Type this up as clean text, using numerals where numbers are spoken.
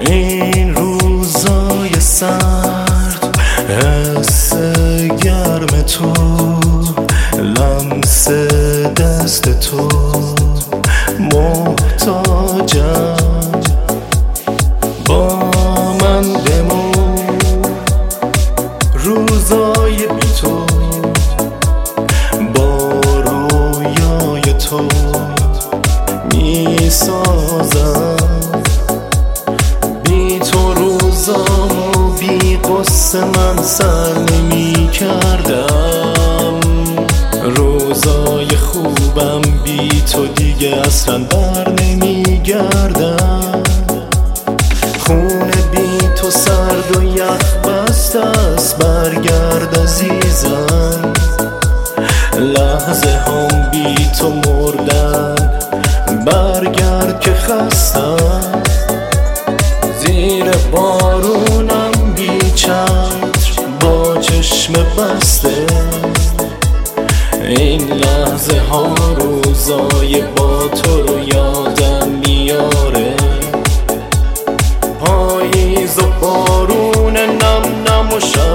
این روزای سرد، حس گرم تو، لمس دست تو، محتاجم. با من بمون روزای بی تو، با رویای تو می سازم. بی تو روزامو بی قصه من سر نمی کردم. روزای خوبم بی تو دیگه اصلا بر نمی گردم. خونه بی تو سرد و یخ بسته است، برگرد عزیزم. لحظه هم بی تو مردن، برگرد که خستم. زیر بارونم بی چتر، با چشم بسته، این لحظه ها روزای با تو رو یادم میاره. پاییز و بارون نم نم و